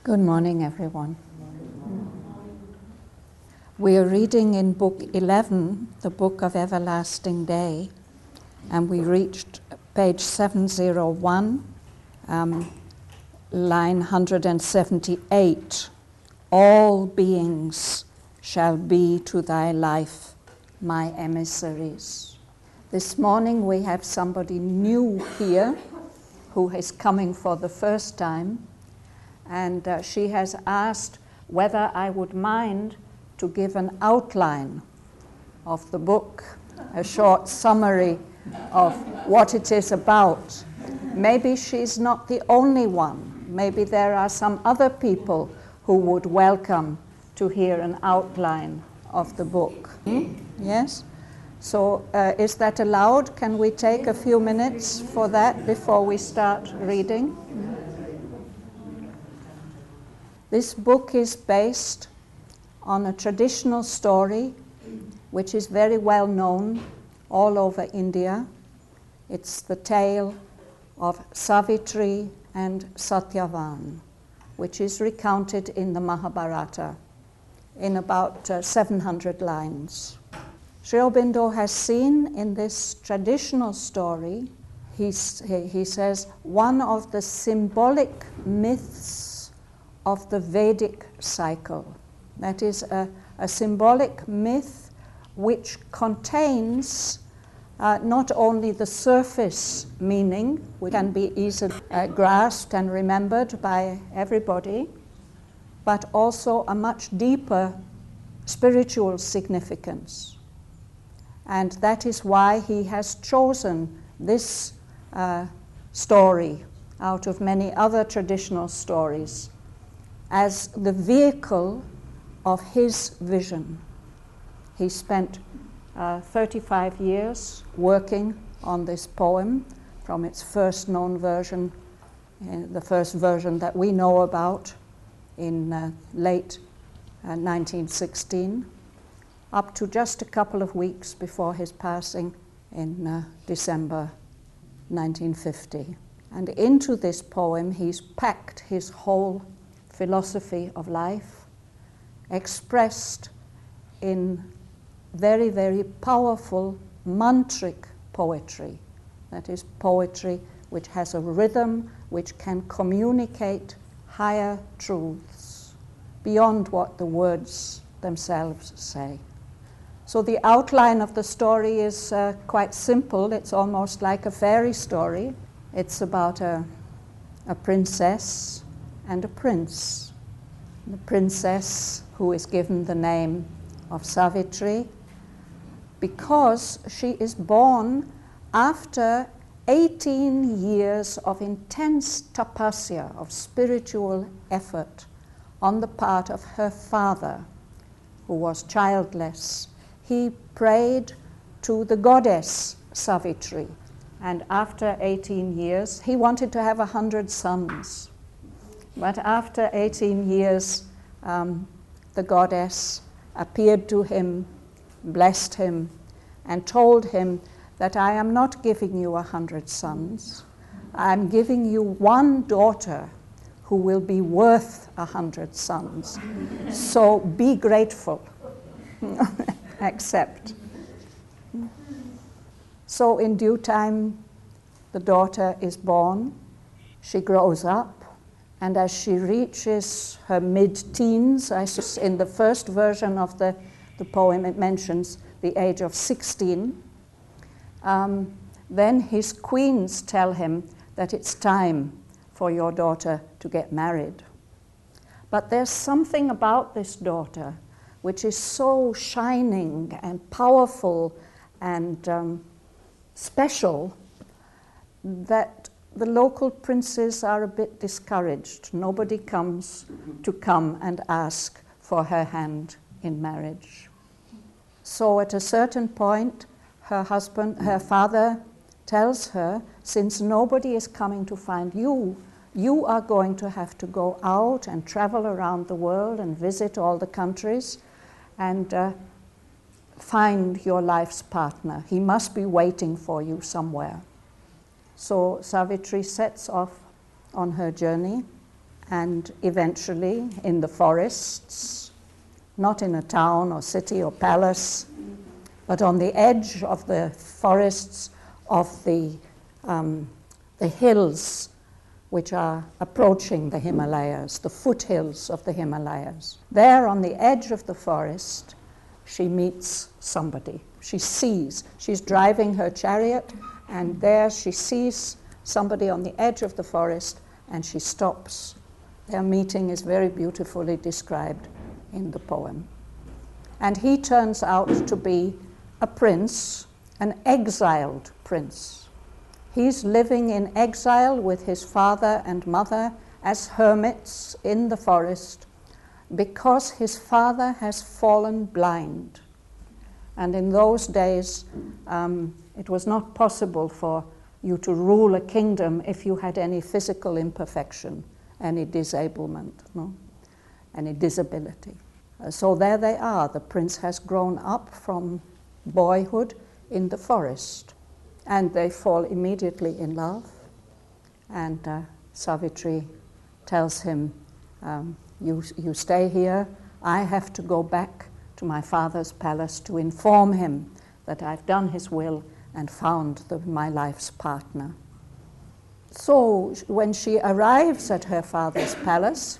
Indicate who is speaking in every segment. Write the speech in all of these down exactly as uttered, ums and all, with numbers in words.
Speaker 1: Good morning, everyone. We are reading in Book eleven, the Book of Everlasting Day, and we reached page seven oh one, um, line one hundred seventy-eight. All beings shall be to thy life my emissaries. This morning we have somebody new here who is coming for the first time, and uh, she has asked whether I would mind to give an outline of the book, a short summary of what it is about. Maybe she's not the only one. Maybe there are some other people who would welcome to hear an outline of the book. Hmm? Yes? So uh, is that allowed? Can we take a few minutes for that before we start reading? This book is based on a traditional story which is very well known all over India. It's the tale of Savitri and Satyavan, which is recounted in the Mahabharata in about uh, seven hundred lines. Sri Aurobindo has seen in this traditional story, he, he says, one of the symbolic myths of the Vedic cycle. That is a, a symbolic myth which contains uh, not only the surface meaning, which can be easily uh, grasped and remembered by everybody, but also a much deeper spiritual significance. And that is why he has chosen this uh, story out of many other traditional stories as the vehicle of his vision. He spent uh, thirty-five years working on this poem from its first known version, uh, the first version that we know about in uh, late uh, nineteen sixteen, up to just a couple of weeks before his passing in uh, December nineteen fifty. And into this poem he's packed his whole philosophy of life, expressed in very, very powerful mantric poetry. That is poetry which has a rhythm, which can communicate higher truths beyond what the words themselves say. So the outline of the story is uh, quite simple. It's almost like a fairy story. It's about a, a princess and a prince. The princess, who is given the name of Savitri, because she is born after eighteen years of intense tapasya, of spiritual effort on the part of her father, who was childless. He prayed to the goddess Savitri, and after eighteen years, he wanted to have a hundred sons. But after eighteen years, um, the goddess appeared to him, blessed him, and told him that I am not giving you a hundred sons. I am giving you one daughter who will be worth a hundred sons. So be grateful. Accept. So in due time, the daughter is born. She grows up. And as she reaches her mid-teens, I suppose in the first version of the, the poem it mentions the age of sixteen, um, then his queens tell him that it's time for your daughter to get married. But there's something about this daughter which is so shining and powerful and um, special that the local princes are a bit discouraged. Nobody comes to come and ask for her hand in marriage. So at a certain point, her husband, her father tells her, since nobody is coming to find you, you are going to have to go out and travel around the world and visit all the countries and uh, find your life's partner. He must be waiting for you somewhere. So Savitri sets off on her journey, and eventually in the forests, not in a town or city or palace, but on the edge of the forests of the, um, the hills which are approaching the Himalayas, the foothills of the Himalayas. There on the edge of the forest, she meets somebody. She sees, she's driving her chariot, and there she sees somebody on the edge of the forest, and she stops. Their meeting is very beautifully described in the poem. And he turns out to be a prince, an exiled prince. He's living in exile with his father and mother as hermits in the forest because his father has fallen blind. And in those days, um, it was not possible for you to rule a kingdom if you had any physical imperfection, any disablement, no? Any disability. Uh, so there they are. The prince has grown up from boyhood in the forest, and they fall immediately in love. And uh, Savitri tells him, um, you, you stay here, I have to go back to my father's palace to inform him that I've done his will and found the, my life's partner. So when she arrives at her father's palace,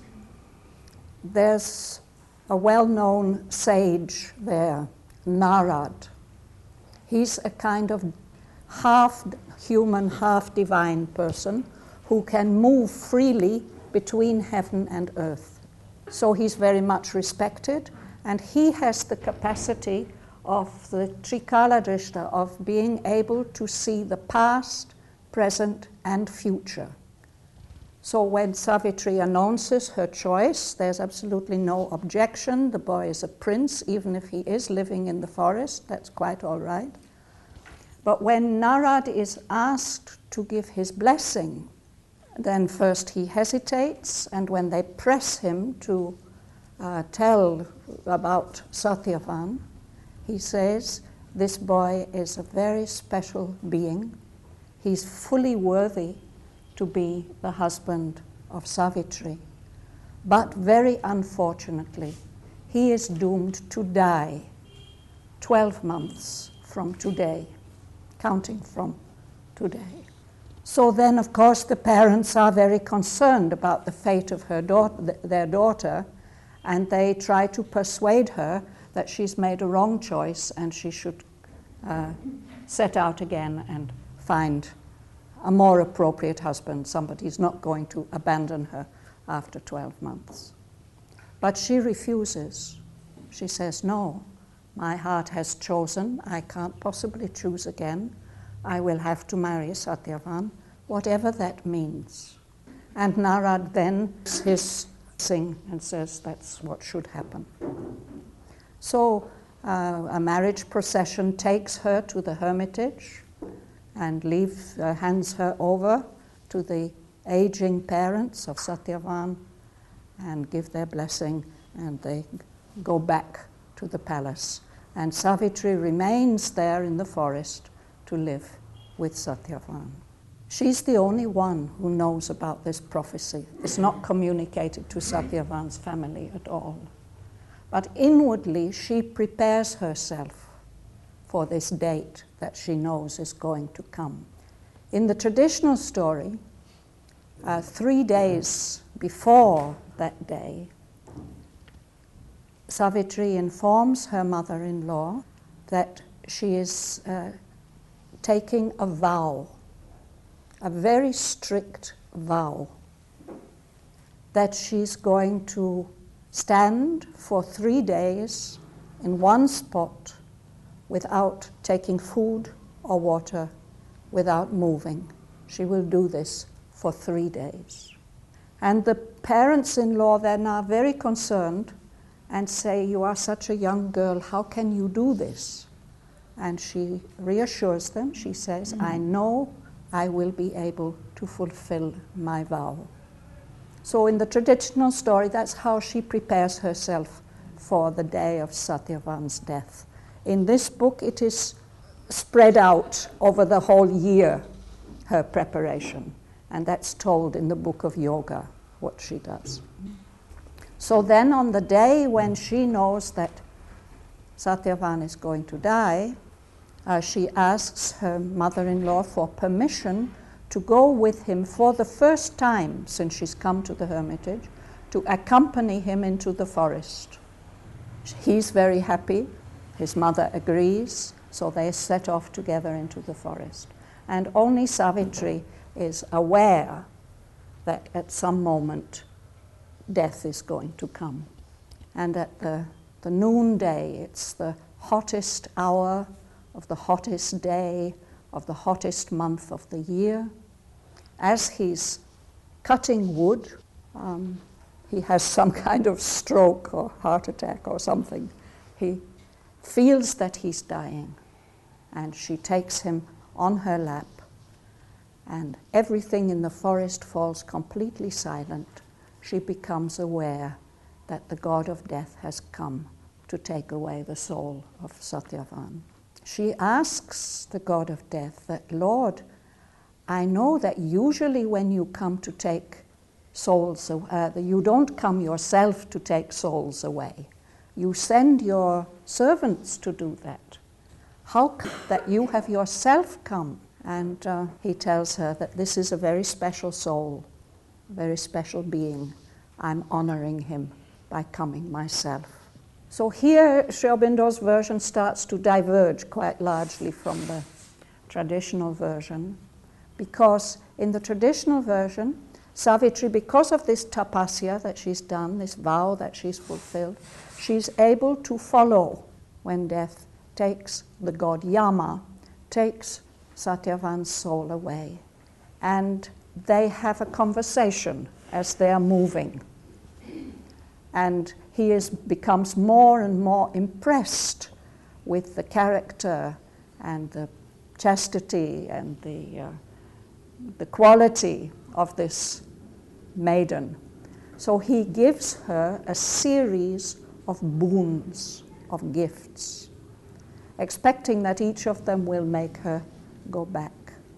Speaker 1: there's a well-known sage there, Narad. He's a kind of half-human, half-divine person who can move freely between heaven and earth. So he's very much respected, and he has the capacity of the Trikaladrishta, of being able to see the past, present, and future. So when Savitri announces her choice, there's absolutely no objection. The boy is a prince, even if he is living in the forest, that's quite all right. But when Narad is asked to give his blessing, then first he hesitates, and when they press him to uh, tell about Satyavan, he says, this boy is a very special being. He's fully worthy to be the husband of Savitri. But very unfortunately, he is doomed to die twelve months from today, counting from today. So then, of course, the parents are very concerned about the fate of her daughter, their daughter, and they try to persuade her that she's made a wrong choice and she should uh, set out again and find a more appropriate husband. Somebody's not going to abandon her after twelve months. But she refuses. She says, no, my heart has chosen. I can't possibly choose again. I will have to marry Satyavan, whatever that means. And Narad then his sing and says that's what should happen. So uh, a marriage procession takes her to the hermitage and leaves, uh, hands her over to the aging parents of Satyavan and give their blessing, and they go back to the palace. And Savitri remains there in the forest to live with Satyavan. She's the only one who knows about this prophecy. It's not communicated to Satyavan's family at all. But inwardly, she prepares herself for this date that she knows is going to come. In the traditional story, uh, three days before that day, Savitri informs her mother-in-law that she is uh, taking a vow, a very strict vow, that she's going to stand for three days in one spot without taking food or water, without moving. She will do this for three days. And the parents-in-law then are very concerned and say, you are such a young girl, how can you do this? And she reassures them. She says, I know I will be able to fulfill my vow. So in the traditional story, that's how she prepares herself for the day of Satyavan's death. In this book, it is spread out over the whole year, her preparation, and that's told in the book of Yoga. what she does. So then on the day when she knows that Satyavan is going to die, uh, she asks her mother-in-law for permission to go with him for the first time since she's come to the hermitage, to accompany him into the forest. He's very happy, his mother agrees, so they set off together into the forest. And only Savitri is aware that at some moment death is going to come. And at the, the noonday, it's the hottest hour of the hottest day of the hottest month of the year. As he's cutting wood, um, he has some kind of stroke or heart attack or something. He feels that he's dying, and she takes him on her lap, and everything in the forest falls completely silent. She becomes aware that the god of death has come to take away the soul of Satyavan. She asks the god of death that, Lord, I know that usually when you come to take souls, uh, you don't come yourself to take souls away. You send your servants to do that. How come that you have yourself come? And uh, he tells her that this is a very special soul, a very special being. I'm honoring him by coming myself. So here Sri Aurobindo's version starts to diverge quite largely from the traditional version, because in the traditional version, Savitri, because of this tapasya that she's done, this vow that she's fulfilled, she's able to follow when death takes, the god Yama takes Satyavan's soul away. And they have a conversation as they are moving. And he is, becomes more and more impressed with the character and the chastity and the, uh, the quality of this maiden. So he gives her a series of boons, of gifts, expecting that each of them will make her go back.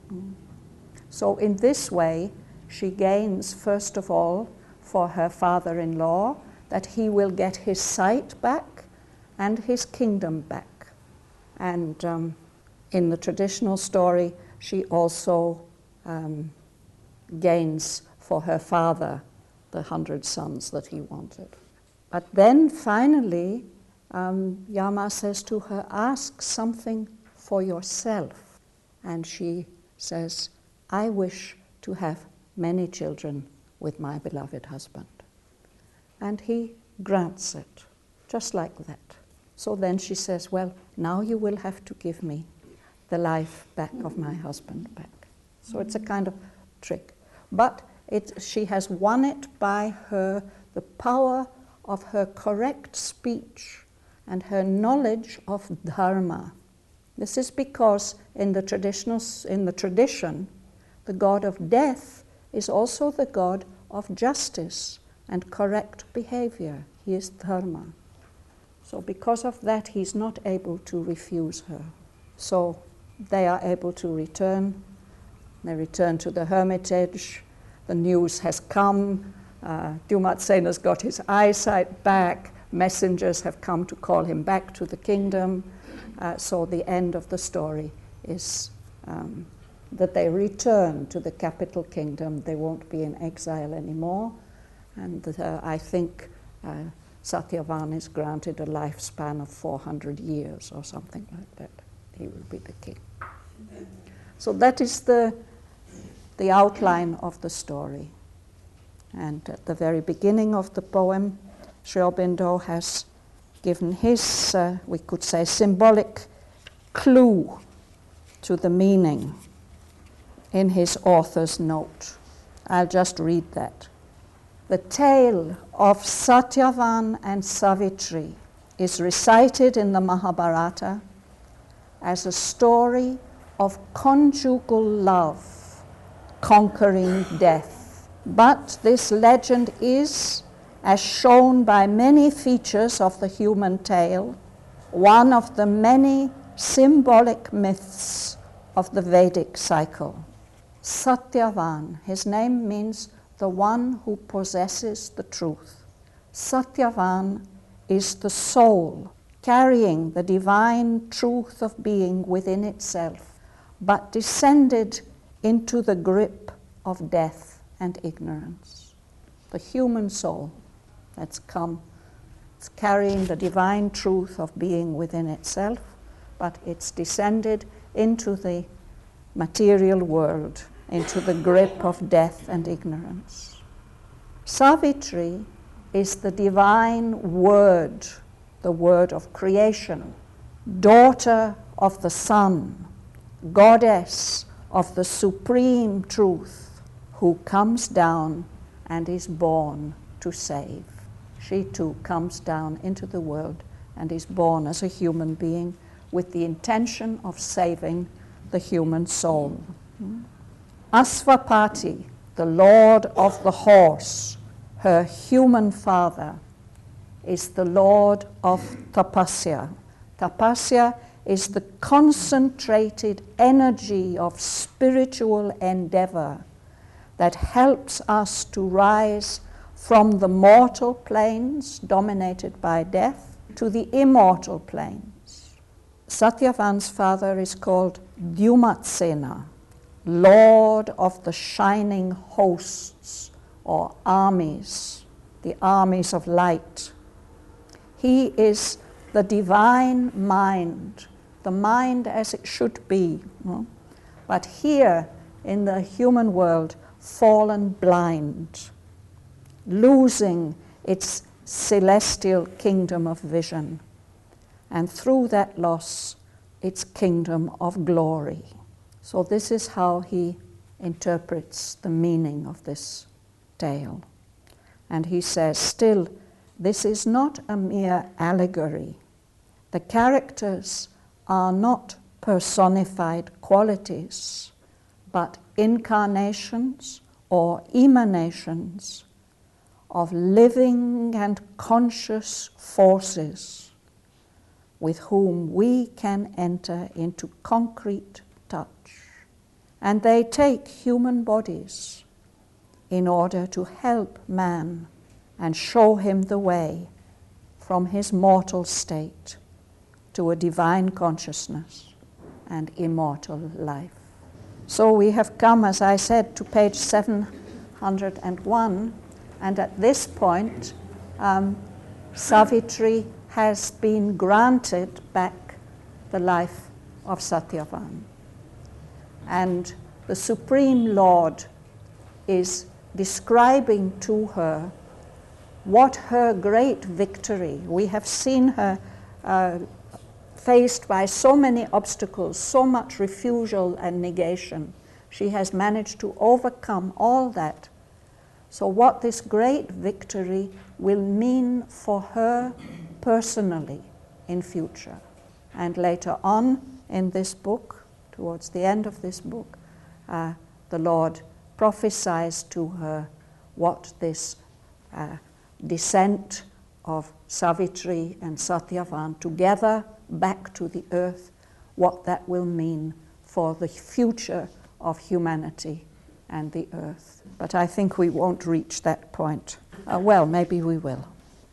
Speaker 1: So in this way, she gains, first of all, for her father-in-law, that he will get his sight back and his kingdom back. And um, in the traditional story, she also um, gains for her father the hundred sons that he wanted. But then finally, um, Yama says to her, ask something for yourself. And she says, I wish to have many children with my beloved husband. And he grants it, just like that. So then she says, well, now you will have to give me the life back of my husband back. So it's a kind of trick. But it, she has won it by her, the power of her correct speech and her knowledge of dharma. This is because in the traditional, in the tradition, the god of death is also the god of justice and correct behavior. He is dharma. So because of that, he's not able to refuse her. So they are able to return. They return to the hermitage. The news has come. Uh, Dyumat-sen has got his eyesight back. Messengers have come to call him back to the kingdom. Uh, so the end of the story is um, that they return to the capital kingdom. They won't be in exile anymore. And uh, I think uh, Satyavan is granted a lifespan of four hundred years or something like that. He will be the king. So that is the, the outline of the story. And at the very beginning of the poem, Sri Aurobindo has given his, uh, we could say, symbolic clue to the meaning in his author's note. I'll just read that. The tale of Satyavan and Savitri is recited in the Mahabharata as a story of conjugal love conquering death. But this legend is, as shown by many features of the human tale, one of the many symbolic myths of the Vedic cycle. Satyavan, his name means the one who possesses the truth. Satyavan is the soul carrying the divine truth of being within itself, but descended into the grip of death and ignorance. The human soul that's come, it's carrying the divine truth of being within itself, but it's descended into the material world, into the grip of death and ignorance. Savitri is the divine word, the word of creation, daughter of the sun, goddess of the supreme truth, who comes down and is born to save. She too comes down into the world and is born as a human being with the intention of saving the human soul. Asvapati, the lord of the horse, her human father, is the lord of tapasya. Tapasya is the concentrated energy of spiritual endeavor that helps us to rise from the mortal planes dominated by death to the immortal planes. Satyavan's father is called Dyumatsena, Lord of the shining hosts or armies, the armies of light. He is the divine mind, the mind as it should be, no? But here in the human world, fallen blind, losing its celestial kingdom of vision, and through that loss, its kingdom of glory. So this is how he interprets the meaning of this tale. And he says, still, this is not a mere allegory. The characters are not personified qualities, but incarnations or emanations of living and conscious forces with whom we can enter into concrete touch. And they take human bodies in order to help man and show him the way from his mortal state to a divine consciousness and immortal life. So we have come, as I said, to page seven hundred one, and at this point, um, Savitri has been granted back the life of Satyavan. And the Supreme Lord is describing to her what her great victory. We have seen her uh, faced by so many obstacles, so much refusal and negation. She has managed to overcome all that. So what this great victory will mean for her personally in future. And later on in this book, towards the end of this book, uh, the Lord prophesies to her what this uh, descent of Savitri and Satyavan together back to the earth, what that will mean for the future of humanity and the earth. But I think we won't reach that point. Uh, well, maybe we will.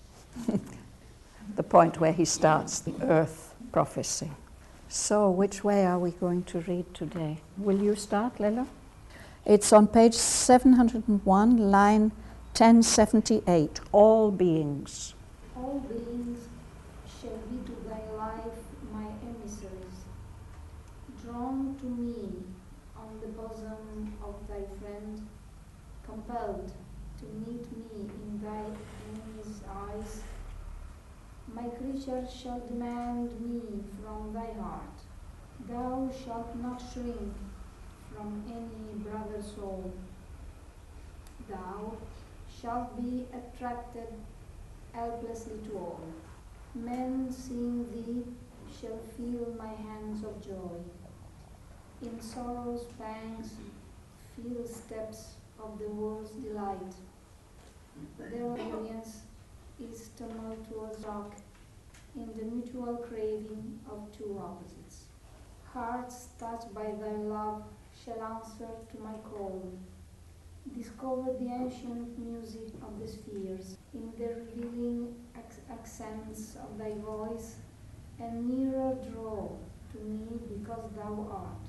Speaker 1: The point where he starts the earth prophecy. So, which way are we going to read today? Will you start, Lila? It's on page seven hundred one, line ten seventy-eight, all beings.
Speaker 2: All beings shall be to thy life my emissaries, drawn to me on the bosom of thy friend, compelled to meet me in thy enemy's eyes. My creature shall demand me from thy heart. Thou shalt not shrink from any brother soul. Thou shalt be attracted helplessly to all. Men seeing thee shall feel my hands of joy. In sorrow's pangs feel steps of the world's delight. Their unions is tumultuous rock in the mutual craving of two opposites. Hearts touched by thy love shall answer to my call. discover the ancient music of the spheres in the revealing ac- accents of thy voice, and nearer draw to me because thou art.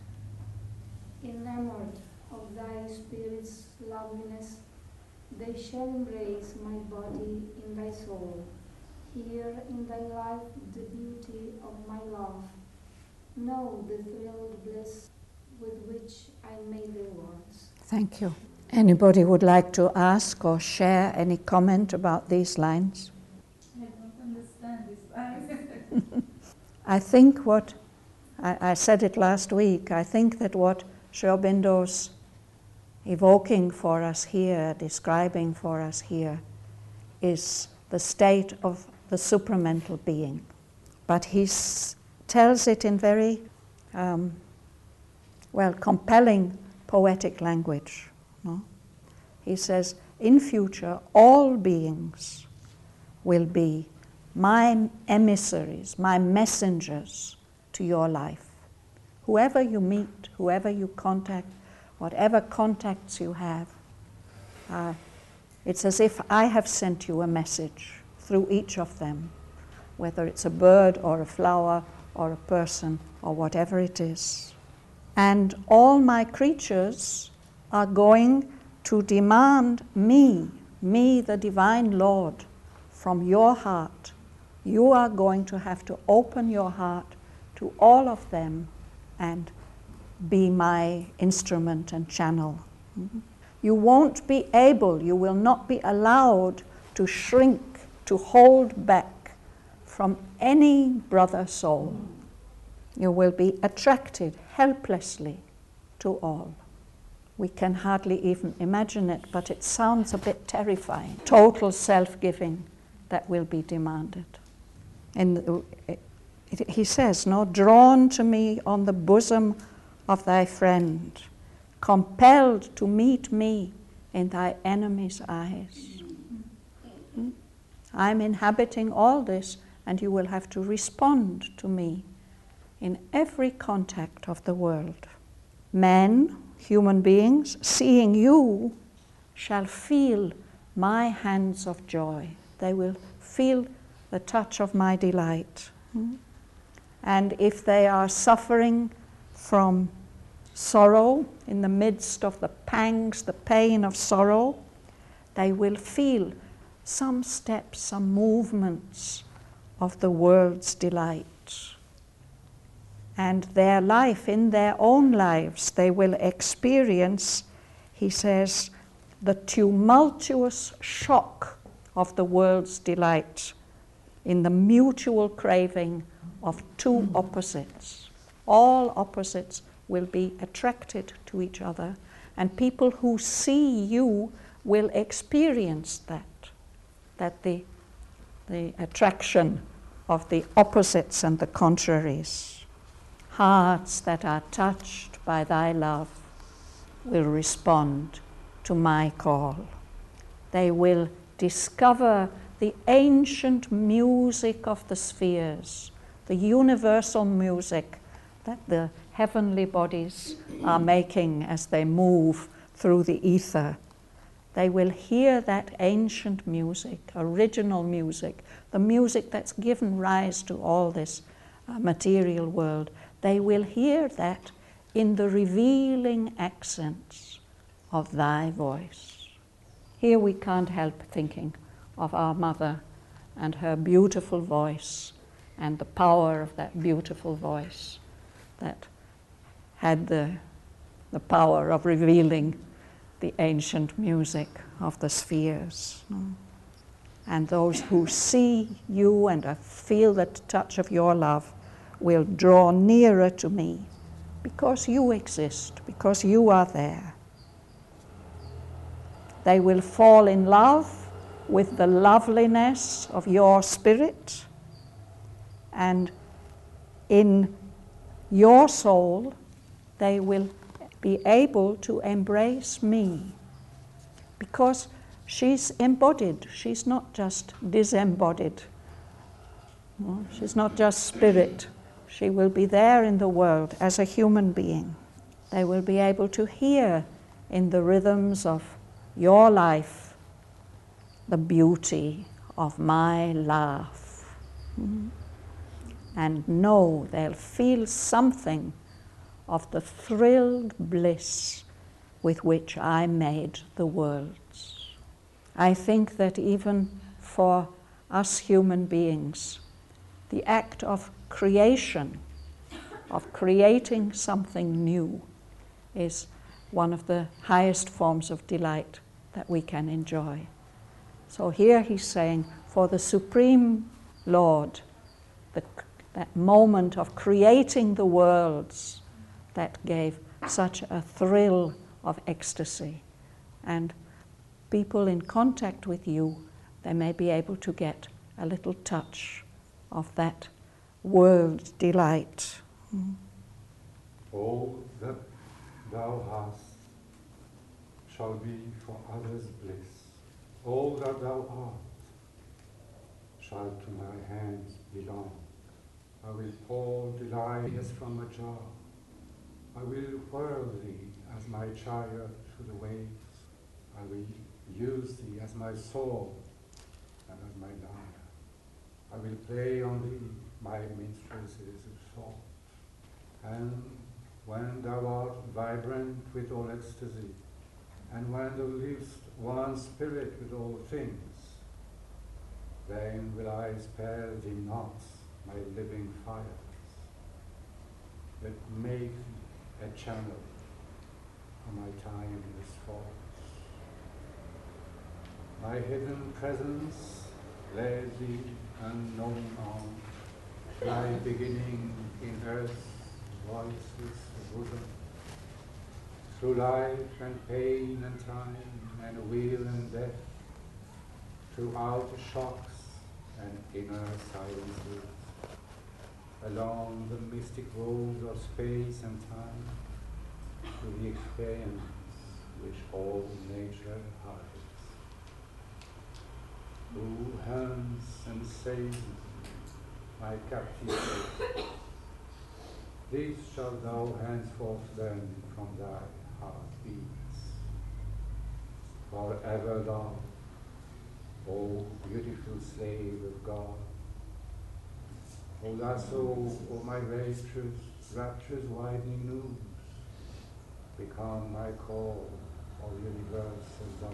Speaker 2: Enamored of thy spirit's loveliness, they shall embrace my body in thy soul. Hear in thy life the beauty of my love. Know the thrilled bliss with which I made the words.
Speaker 1: Thank you. Anybody would like to ask or share any comment about these lines?
Speaker 3: I don't understand these lines.
Speaker 1: I think what, I, I said it last week, I think that what Sri Aurobindo's evoking for us here, describing for us here, is the state of the supramental being. But he s- tells it in very, um, well, compelling poetic language. No? He says, in future, all beings will be my emissaries, my messengers to your life. Whoever you meet, whoever you contact, whatever contacts you have, uh, it's as if I have sent you a message through each of them, whether it's a bird or a flower or a person or whatever it is. And all my creatures are going to demand me, me the Divine Lord, from your heart. You are going to have to open your heart to all of them and be my instrument and channel. Mm-hmm. You won't be able, you will not be allowed to shrink, to hold back from any brother soul. You will be attracted helplessly to all. We can hardly even imagine it, but it sounds a bit terrifying. Total self-giving that will be demanded. And it, it, he says, no, drawn to me on the bosom of thy friend, compelled to meet me in thy enemy's eyes. Hmm? I'm inhabiting all this, and you will have to respond to me in every contact of the world. Men, human beings, seeing you, shall feel my hands of joy. They will feel the touch of my delight. Hmm? And if they are suffering from sorrow, in the midst of the pangs, the pain of sorrow, they will feel some steps, some movements of the world's delight. And their life, in their own lives, they will experience, he says, the tumultuous shock of the world's delight in the mutual craving of two opposites. All opposites will be attracted to each other, and people who see you will experience that, that the, the attraction of the opposites and the contraries. Hearts that are touched by thy love will respond to my call. They will discover the ancient music of the spheres, the universal music that the heavenly bodies are making as they move through the ether. They will hear that ancient music, original music, the music that's given rise to all this uh, material world. They will hear that in the revealing accents of thy voice. Here we can't help thinking of our mother and her beautiful voice and the power of that beautiful voice that had the, the power of revealing the ancient music of the spheres. And those who see you and feel the touch of your love will draw nearer to me because you exist, because you are there. They will fall in love with the loveliness of your spirit, and in your soul they will be able to embrace me because she's embodied, she's not just disembodied. No, she's not just spirit. She will be there in the world as a human being. They will be able to hear in the rhythms of your life the beauty of my laugh. Mm. And know they'll feel something of the thrilled bliss with which I made the worlds. I think that even for us human beings, the act of creation, of creating something new, is one of the highest forms of delight that we can enjoy. So here he's saying, for the Supreme Lord, the, that moment of creating the worlds that gave such a thrill of ecstasy. And people in contact with you, they may be able to get a little touch of that world delight. Mm.
Speaker 4: All that thou hast shall be for others' bliss. All that thou art shall to my hands belong. I will pour delight as from a jar. I will whirl thee as my chariot through the waves. I will use thee as my sword and as my lyre. I will play on thee my minstrelsies of thought. And when thou art vibrant with all ecstasy, and when thou livest one spirit with all things, then will I spare thee not my living fires, but make thee a channel for my timeless thoughts. My hidden presence led thee unknown on, thy beginning in earth's voiceless bosom. Through life and pain and time and weal and death, through outer shocks and inner silences, along the mystic roads of space and time, to the experience which all nature hides. Who hands and saves my captive? These shalt thou henceforth learn from thy heartbeats. Forever love, O beautiful slave of God. O lasso, O my rapturous, rapturous widening noose, become my call of universal love.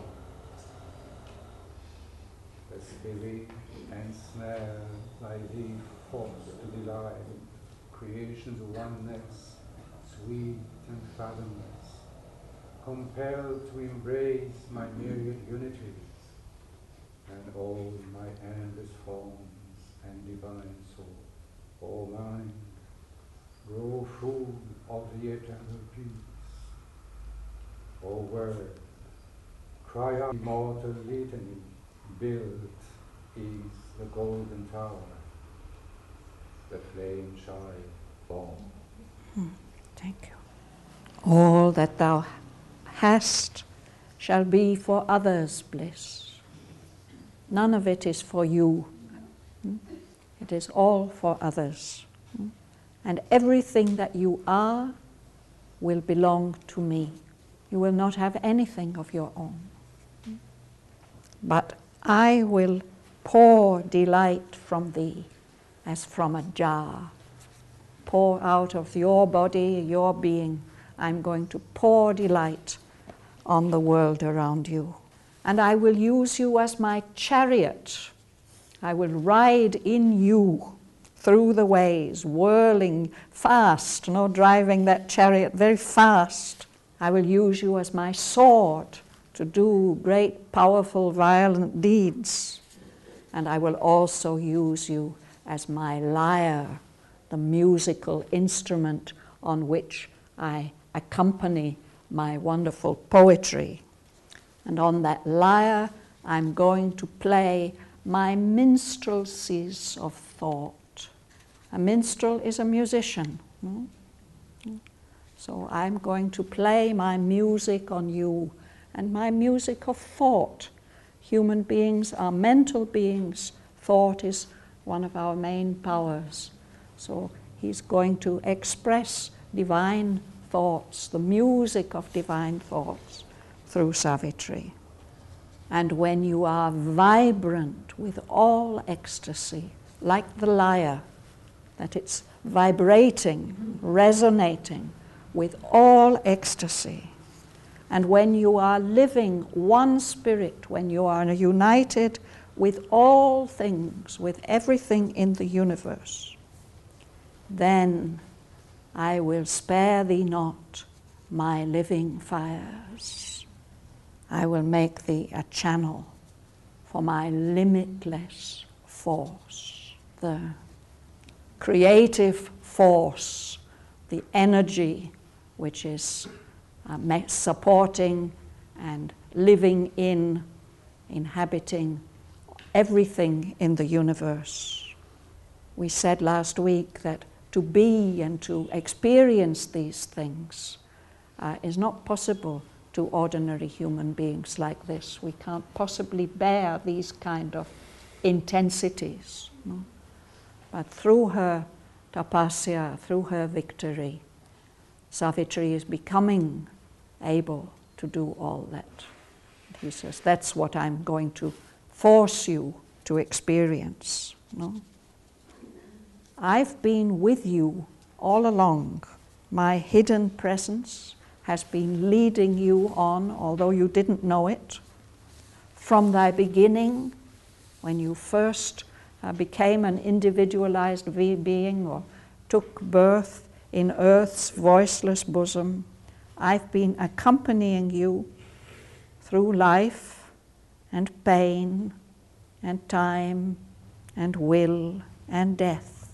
Speaker 4: The spirit and snare by thee forced to delight, creation's oneness, sweet and fathomless, compelled to embrace my myriad unities, and all my endless forms and divine soul. O mind, grow food of the eternal peace. O word, cry out immortal litany, built is the golden tower, the flame shall fall.
Speaker 1: Hmm. Thank you. All that thou hast shall be for others' bliss. None of it is for you. It is all for others. And everything that you are will belong to me. You will not have anything of your own. But I will pour delight from thee as from a jar. Pour out of your body, your being. I'm going to pour delight on the world around you. And I will use you as my chariot. I will ride in you through the ways, whirling fast, no, driving that chariot very fast. I will use you as my sword to do great, powerful, violent deeds. And I will also use you as my lyre, the musical instrument on which I accompany my wonderful poetry. And on that lyre, I'm going to play my minstrelsies of thought. A minstrel is a musician. Hmm? So I'm going to play my music on you, and my music of thought. Human beings are mental beings. Thought is one of our main powers. So he's going to express divine thoughts, the music of divine thoughts, through Savitri. And when you are vibrant with all ecstasy, like the lyre, that it's vibrating, resonating with all ecstasy, and when you are living one spirit, when you are united with all things, with everything in the universe, then I will spare thee not my living fires. I will make thee a channel for my limitless force, the creative force, the energy which is uh, supporting and living in, inhabiting everything in the universe. We said last week that to be and to experience these things uh, is not possible to ordinary human beings like this. We can't possibly bear these kind of intensities. No? But through her tapasya, through her victory, Savitri is becoming able to do all that. He says, that's what I'm going to force you to experience. No? I've been with you all along. My hidden presence has been leading you on, although you didn't know it. From thy beginning, when you first uh, became an individualized being or took birth in earth's voiceless bosom, I've been accompanying you through life and pain and time and will and death,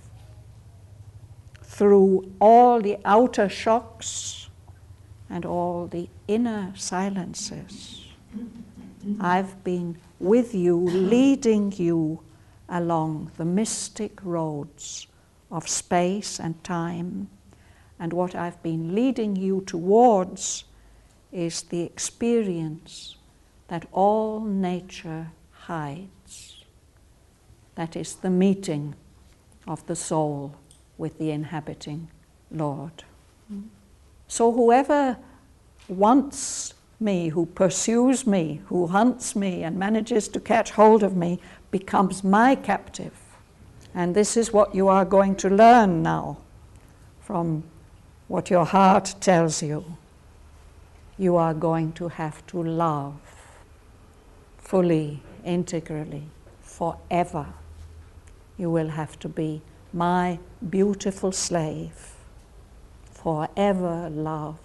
Speaker 1: through all the outer shocks and all the inner silences. I've been with you, leading you along the mystic roads of space and time, and what I've been leading you towards is the experience that all nature hides. That is the meeting of the soul with the inhabiting Lord. So whoever wants me, who pursues me, who hunts me and manages to catch hold of me, becomes my captive. And this is what you are going to learn now from what your heart tells you. You are going to have to love fully, integrally, forever. You will have to be my beautiful slave. Forever love,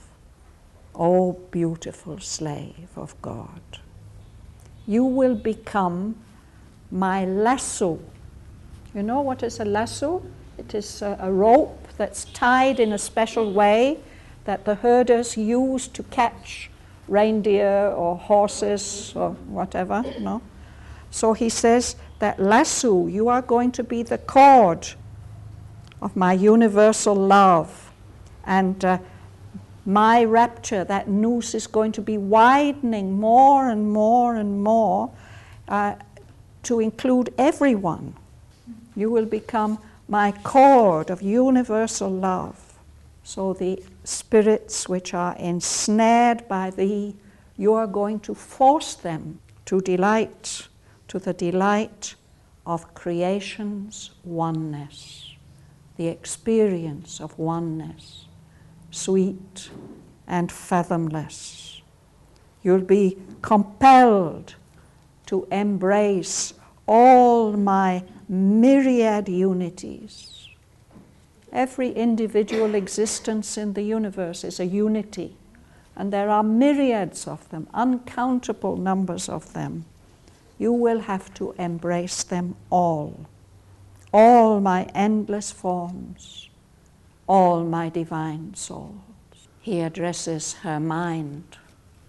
Speaker 1: O beautiful slave of God. You will become my lasso. You know what is a lasso? It is a, a rope that's tied in a special way that the herders use to catch reindeer or horses or whatever, no? So he says that lasso, you are going to be the cord of my universal love. And uh, my rapture, that noose, is going to be widening more and more and more uh, to include everyone. You will become my cord of universal love. So the spirits which are ensnared by thee, you are going to force them to delight, to the delight of creation's oneness, the experience of oneness, sweet and fathomless. You'll be compelled to embrace all my myriad unities. Every individual existence in the universe is a unity, and there are myriads of them, uncountable numbers of them. You will have to embrace them all, all my endless forms, all my divine souls. He addresses her mind.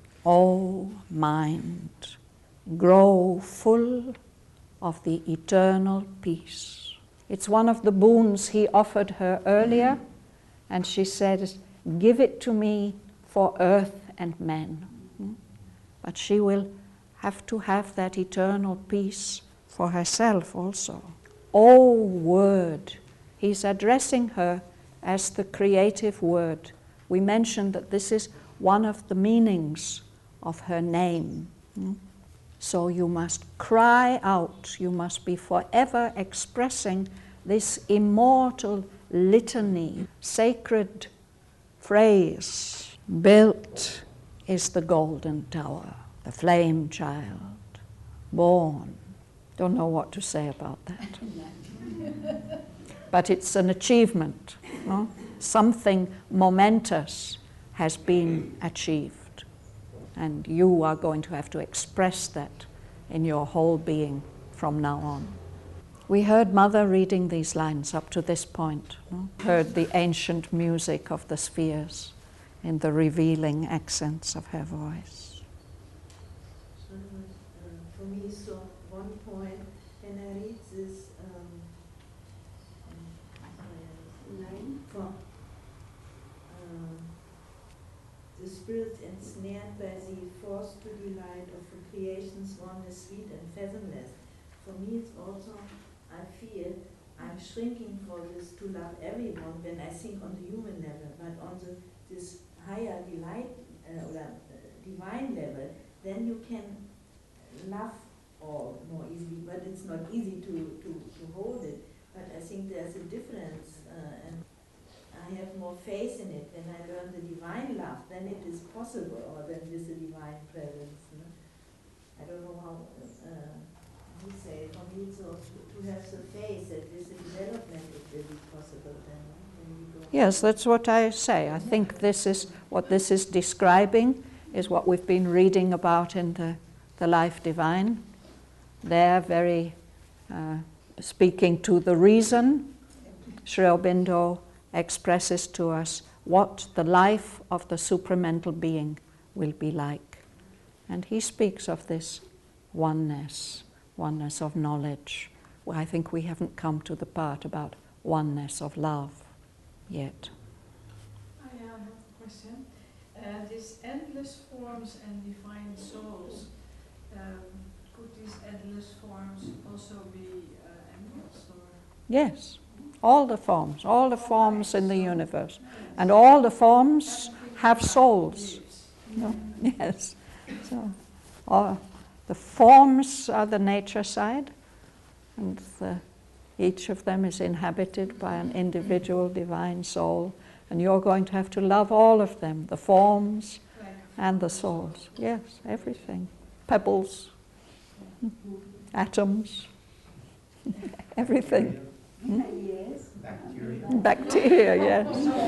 Speaker 1: O mind, grow full of the eternal peace. It's one of the boons he offered her earlier, and she said, give it to me for earth and men. But she will have to have that eternal peace for herself also. O word, he's addressing her as the creative word. We mentioned that this is one of the meanings of her name. So you must cry out, you must be forever expressing this immortal litany, sacred phrase. Built is the golden tower, the flame child, born. Don't know what to say about that. But it's an achievement. No? Something momentous has been achieved. And you are going to have to express that in your whole being from now on. We heard Mother reading these lines up to this point. No? Heard the ancient music of the spheres in the revealing accents of her voice.
Speaker 5: So, uh, for me, so one point, when I read this um, line from uh, the spirit ensnared by the force to delight of the creation's oneness, sweet and fathomless. For me, it's also, I feel I'm shrinking for this to love everyone when I think on the human level, but on the this higher delight uh, or uh, divine level, then you can love all more easily, but it's not easy to, to, to hold it. But I think there's a difference, uh, and I have more faith in it. When I learn the divine love, then it is possible, or then with the divine presence. No? I don't know how uh, you say it. For me, it's also to have the faith that with the development it will be possible then. When we go
Speaker 1: Yes, that's what I say. I think this is what this is describing, is what we've been reading about in the, the Life Divine. There, very uh, speaking to the reason, Sri Aurobindo expresses to us what the life of the supramental being will be like. And he speaks of this oneness, oneness of knowledge. Well, I think we haven't come to the part about oneness of love yet.
Speaker 3: I uh, have a question. Uh, these endless forms and divine souls, um, could these endless forms also be uh, animals? Or?
Speaker 1: Yes, all the forms, all the forms in the universe. And all the forms have souls. No? Yes. So, all, the forms are the nature side, and the, each of them is inhabited by an individual divine soul. And you're going to have to love all of them, the forms and the souls. Yes, everything. Pebbles, atoms, everything. Hmm?
Speaker 6: Yes.
Speaker 7: Bacteria.
Speaker 1: Bacteria, yes.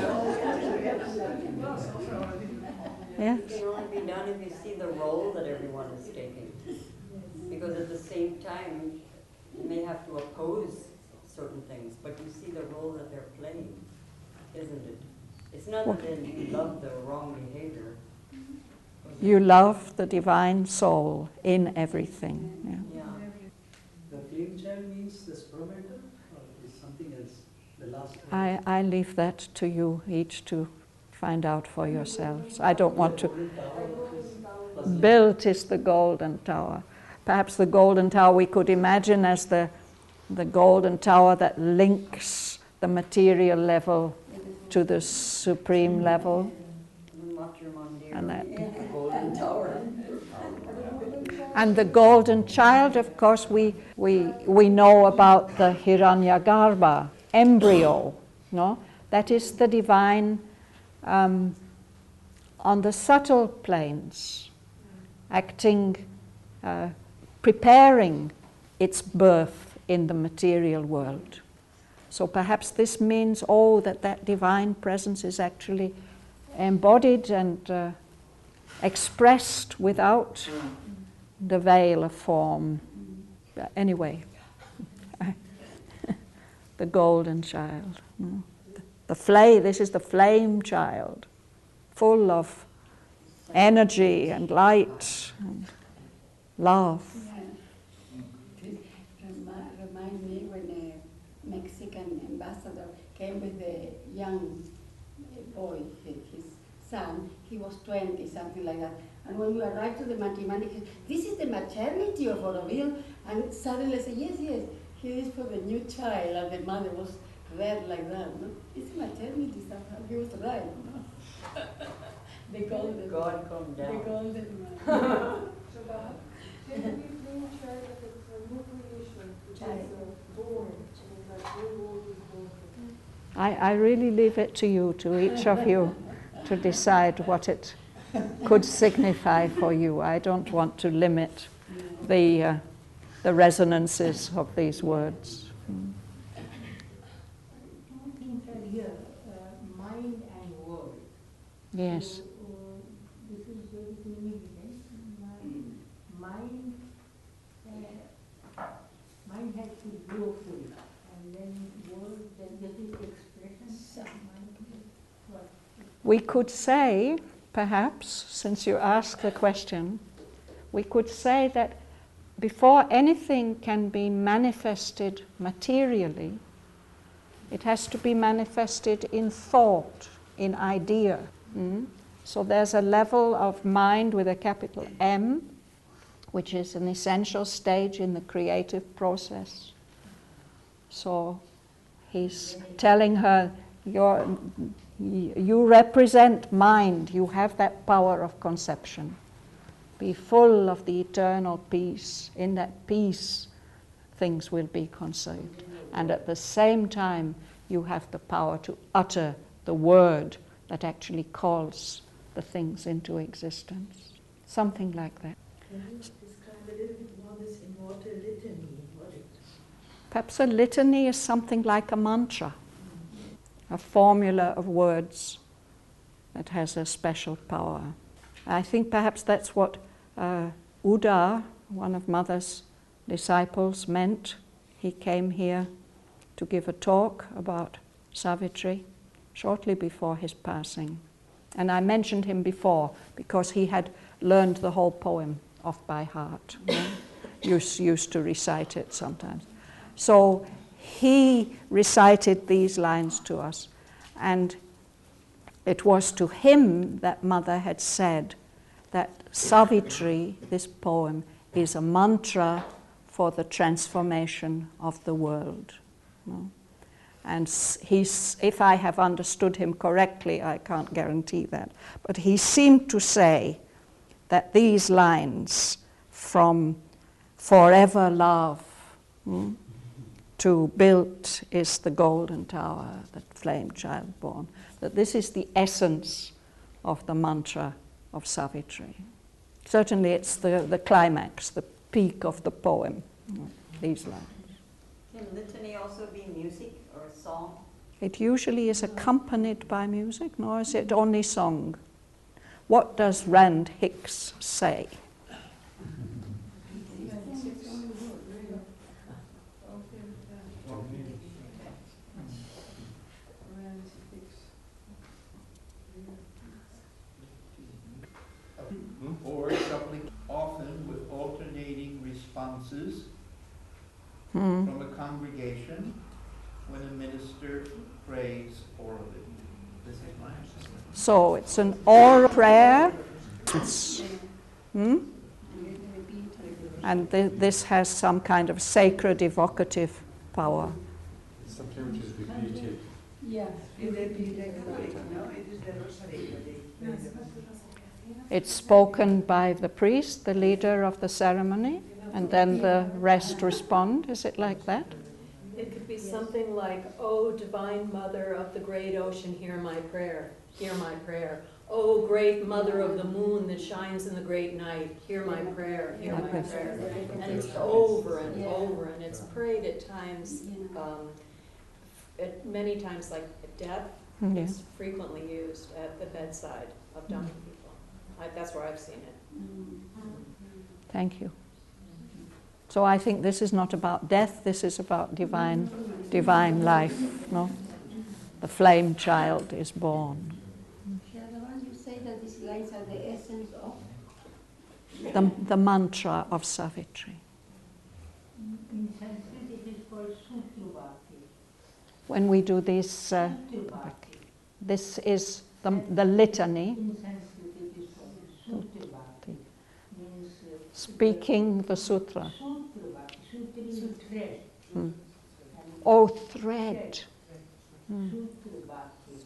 Speaker 1: Yes.
Speaker 6: It can only be done if you see the role that everyone is taking. Because at the same time, you may have to oppose certain things, but you see the role that they're playing, isn't it? It's not
Speaker 1: What?
Speaker 6: that you love the wrong behavior.
Speaker 1: You love the divine soul in everything. Yeah.
Speaker 6: Yeah.
Speaker 7: The flame child means the spermator, or is something else? The last one.
Speaker 1: I, I leave that to you each to find out for yourselves. I don't want to.
Speaker 7: Golden tower, which is plus
Speaker 1: Built is the golden tower. Perhaps the golden tower we could imagine as the, the golden tower that links the material level to the supreme level. And that.
Speaker 6: Golden Tower.
Speaker 1: And the golden child, of course, we, we, we know about the Hiranyagarbha, embryo, no? That is the divine um, on the subtle planes, acting, uh, preparing its birth in the material world. So perhaps this means, oh, that that divine presence is actually embodied and uh, expressed without the veil of form. But anyway, the golden child. Mm. The flame, this is the flame child, full of energy and light and love.
Speaker 8: Yeah. It remi- remind me when a Mexican ambassador came with a young boy, his son. He was twenty, something like that. And when we arrived to the matrimony, he said, "This is the maternity of Auroville." And suddenly I said, "Yes, yes, here is for the new child." And the mother was there like that. No, it's maternity somehow. He was right. No? The golden.
Speaker 6: God come
Speaker 8: The
Speaker 6: down.
Speaker 8: golden one.
Speaker 3: So the Can we blame child as a new creation, which is uh, born, and that new world is born?
Speaker 1: I, I really leave it to you, to each of you, to decide what it could signify for you. I don't want to limit the, uh, the resonances of these words. Mm.
Speaker 9: Two things are here, uh, mind and word.
Speaker 1: Yes.
Speaker 9: So, uh, this is very significant. Mind, mind, uh, mind has to grow full, and then word, then this is the expression. Mind, what?
Speaker 1: We could say, perhaps, since you asked the question, we could say that before anything can be manifested materially, it has to be manifested in thought, in idea. Mm? So there's a level of mind with a capital M, which is an essential stage in the creative process. So he's telling her, you're, you represent mind, you have that power of conception. Be full of the eternal peace. In that peace, things will be conceived. And at the same time, you have the power to utter the word that actually calls the things into existence. Something like that.
Speaker 5: Can you describe a little bit more this immortal litany? What it
Speaker 1: Perhaps a litany is something like a mantra, a formula of words that has a special power. I think perhaps that's what uh, Uda, one of Mother's disciples, meant. He came here to give a talk about Savitri shortly before his passing. And I mentioned him before because he had learned the whole poem off by heart. You know? used, used to recite it sometimes. So he recited these lines to us, and it was to him that Mother had said that Savitri, this poem, is a mantra for the transformation of the world. You know? And he's, if I have understood him correctly, I can't guarantee that, but he seemed to say that these lines from forever love hmm, to built is the golden tower, that flame child born, that this is the essence of the mantra of Savitri. Certainly it's the, the climax, the peak of the poem, these lines.
Speaker 6: Can litany also be music or song?
Speaker 1: It usually is accompanied by music, nor is it only song. What does Rand Hicks say?
Speaker 10: Or supplicate, often with alternating responses
Speaker 1: Hmm.
Speaker 10: from a congregation when a minister prays orally. This is my understanding.
Speaker 1: So it's an oral prayer. It's, hmm? And th- this has some kind of sacred evocative power.
Speaker 4: It's something which is repeated.
Speaker 8: Yeah.
Speaker 1: It's spoken by the priest, the leader of the ceremony, and then the rest respond. Is it like that?
Speaker 11: It could be something like, "O Divine Mother of the great ocean, hear my prayer, hear my prayer. O great Mother of the moon that shines in the great night, hear my prayer, hear my
Speaker 1: Okay.
Speaker 11: prayer." And it's over and over, and it's prayed at times, um, at many times like at death.
Speaker 1: Yeah.
Speaker 11: It's frequently used at the bedside of dying people. I, that's where I've seen it.
Speaker 1: Thank you. So I think this is not about death, this is about divine, divine life, no? The flame child is born.
Speaker 8: Yeah, the one you say that these lines are the essence of?
Speaker 1: The, the mantra of Savitri.
Speaker 9: In Sanskrit it is called Sutruvati.
Speaker 1: When we do this, uh,
Speaker 9: Sutruvati.
Speaker 1: this is the, the litany,
Speaker 9: In Sanskrit it is called Sutruvati. Means uh,
Speaker 1: speaking the sutra.
Speaker 9: Sutruvati. Sutri is thread.
Speaker 1: Hmm.
Speaker 9: And
Speaker 1: Oh, thread. Hmm.
Speaker 9: Sutruvati.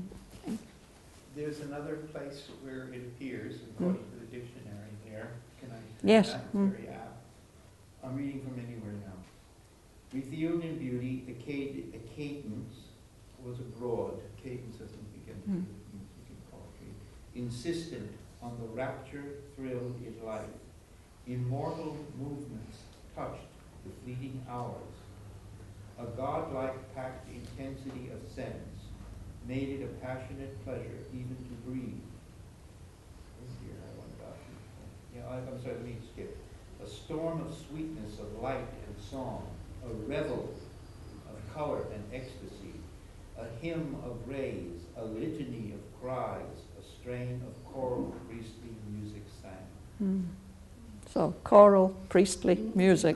Speaker 10: There's another place where it appears, according to the dictionary there. Can I
Speaker 1: Yes.
Speaker 10: That's
Speaker 1: Mm.
Speaker 10: very apt. I'm reading from anywhere now. Revealed in beauty, the cad- the cadence was abroad. Cadence doesn't begin to
Speaker 1: Mm.
Speaker 10: music and poetry. Insistent on the rapture thrilled in life. Immortal movements touched the fleeting hours. A godlike packed intensity of sense made it a passionate pleasure even to breathe. Oh dear, I went back. Yeah, I, I'm sorry, let me skip. A storm of sweetness, of light and song, a revel of color and ecstasy, a hymn of rays, a litany of cries, a strain of choral priestly music sang.
Speaker 1: Mm. So, choral, priestly music,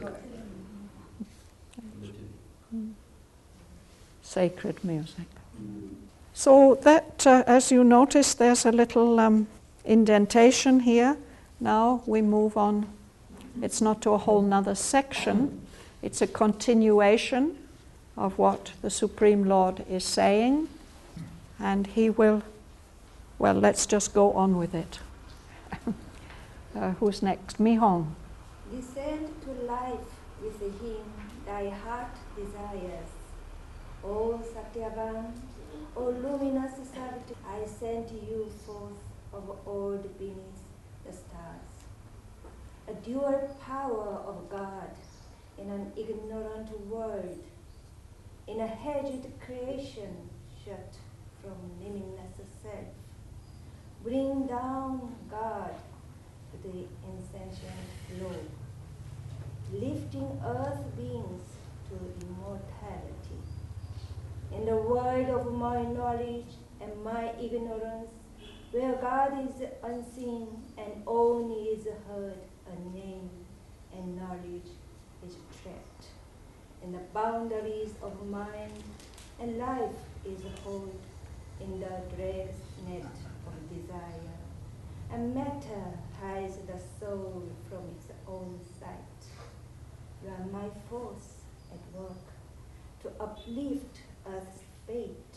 Speaker 10: Litany.
Speaker 1: sacred music. So that, uh, as you notice, there's a little um, indentation here. Now we move on. It's not to a whole nother section. It's a continuation of what the Supreme Lord is saying. And he will, well, let's just go on with it. uh, who's next? Mihong.
Speaker 12: Descend to life with him thy heart desires. O Satyavan, O luminous Savitri, I send you forth of old beneath the stars. A dual power of God in an ignorant world, in a hedged creation shut from nameless self. Bring down God to the insentient glow, lifting earth beings to immortality. In the world of my knowledge and my ignorance, where God is unseen and only is heard, a name and knowledge is trapped. In the boundaries of mind and life is held in the drag's net of desire. And matter hides the soul from its own sight. You are my force at work to uplift earth's fate.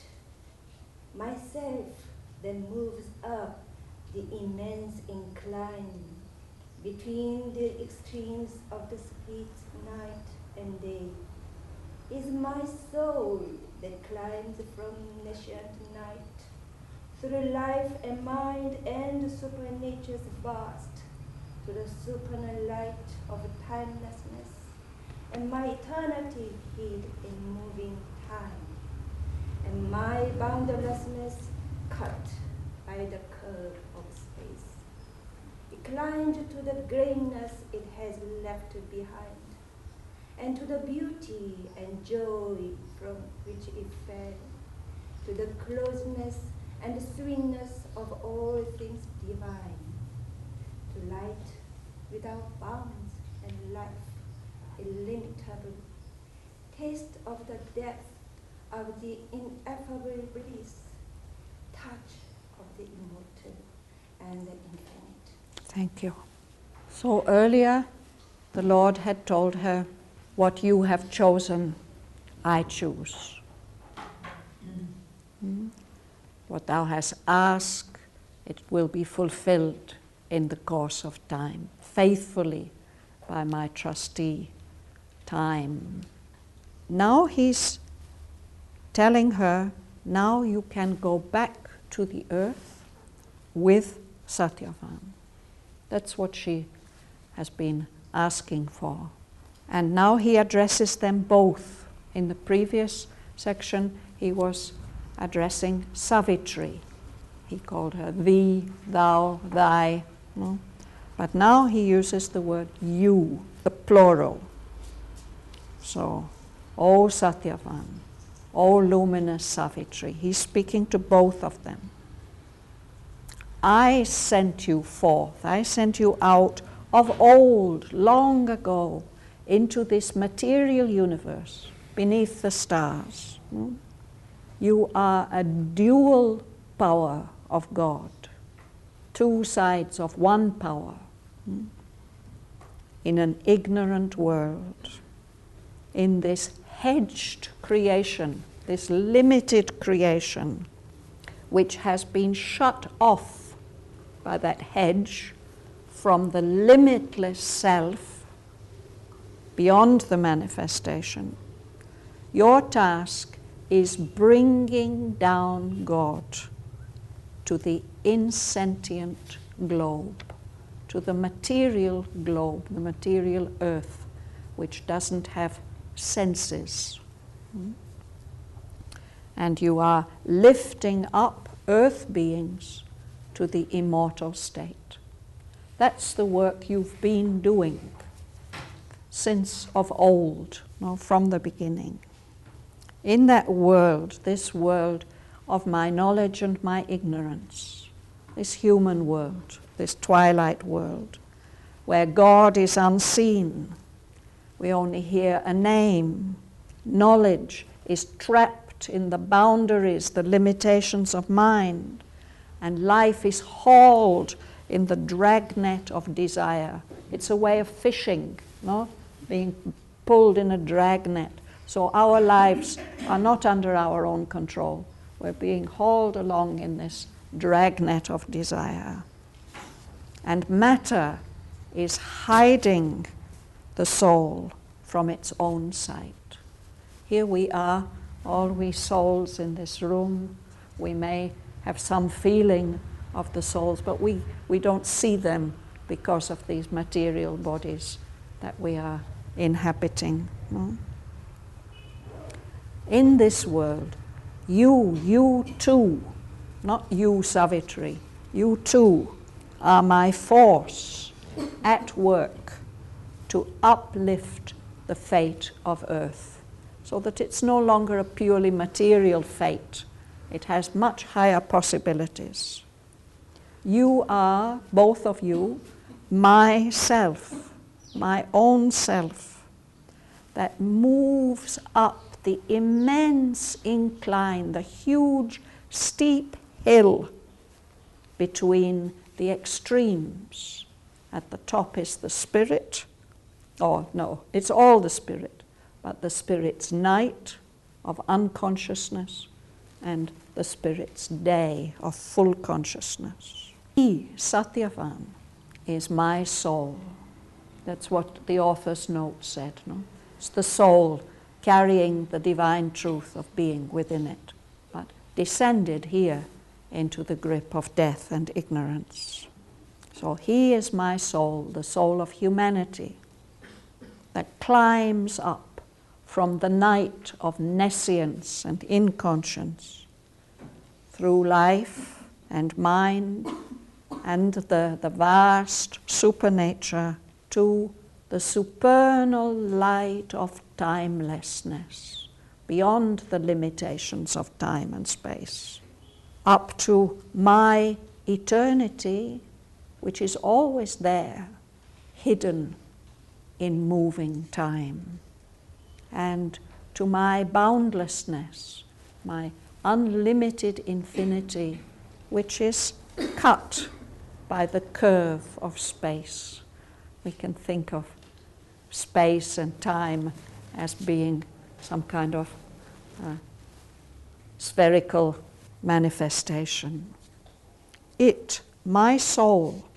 Speaker 12: Myself then moves up the immense incline between the extremes of the split night and day. Is my soul that climbs from nascent night through life and mind and supernature's vast to the supernal light of timelessness, and my eternity hid in moving time, and my boundlessness cut by the curve of space. It climbed to the grayness it has left behind, and to the beauty and joy from which it fell, to the closeness and sweetness of all things divine, to light without bounds and life illimitable, taste of the depth of the ineffable bliss, touch of the immortal and the infinite.
Speaker 1: Thank you. So earlier, the Lord had told her, what you have chosen, I choose. Mm. What thou hast asked, it will be fulfilled in the course of time, faithfully by my trustee, time. Now he's telling her, now you can go back to the earth with Satyavan. That's what she has been asking for. And now he addresses them both. In the previous section, he was addressing Savitri. He called her thee, thou, thy. No? But now he uses the word you, the plural. So, O Satyavan, O luminous Savitri. He's speaking to both of them. I sent you forth. I sent you out of old, long ago, into this material universe, beneath the stars. You are a dual power of God, two sides of one power, in an ignorant world, in this hedged creation, this limited creation, which has been shut off by that hedge from the limitless self beyond the manifestation. Your task is bringing down God to the insentient globe, to the material globe, the material earth, which doesn't have senses. And you are lifting up earth beings to the immortal state. That's the work you've been doing since of old, no, from the beginning. In that world, this world of my knowledge and my ignorance, this human world, this twilight world, where God is unseen, we only hear a name, knowledge is trapped in the boundaries, the limitations of mind, and life is hauled in the dragnet of desire. It's a way of fishing, no? Being pulled in a dragnet. So our lives are not under our own control. We're being hauled along in this dragnet of desire. And matter is hiding the soul from its own sight. Here we are, all we souls in this room. We may have some feeling of the souls, but we, we don't see them because of these material bodies that we are inhabiting. No? In this world, you, you too, not you, Savitri, you too are my force at work to uplift the fate of Earth, so that it's no longer a purely material fate. It has much higher possibilities. You are, both of you, my self, my own self, that moves up the immense incline, the huge, steep hill between the extremes. At the top is the spirit. Oh, no, it's all the spirit, but the spirit's night of unconsciousness and the spirit's day of full consciousness. He, Satyavan, is my soul. That's what the author's note said, no? It's the soul carrying the divine truth of being within it, but descended here into the grip of death and ignorance. So he is my soul, the soul of humanity, that climbs up from the night of nescience and inconscience through life and mind and the, the vast supernature to the supernal light of timelessness, beyond the limitations of time and space, up to my eternity, which is always there, hidden in moving time, and to my boundlessness, my unlimited infinity, which is cut by the curve of space. We can think of space and time as being some kind of uh, spherical manifestation. It, my soul,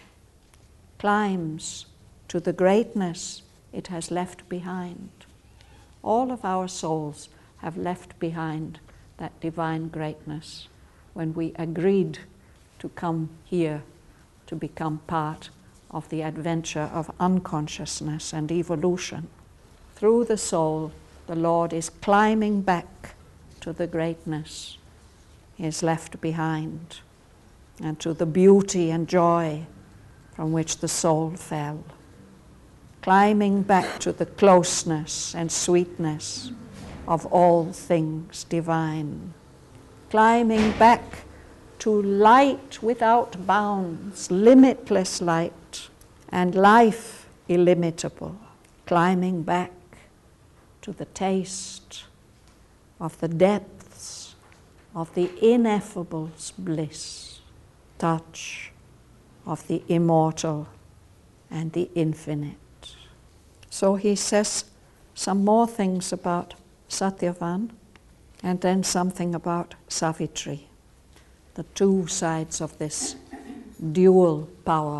Speaker 1: climbs to the greatness it has left behind. All of our souls have left behind that divine greatness when we agreed to come here to become part of the adventure of unconsciousness and evolution. Through the soul, the Lord is climbing back to the greatness He has left behind and to the beauty and joy from which the soul fell, climbing back to the closeness and sweetness of all things divine, climbing back to light without bounds, limitless light, and life illimitable, climbing back to the taste of the depths of the ineffable bliss, touch of the immortal and the infinite. So he says some more things about Satyavan and then something about Savitri, the two sides of this dual power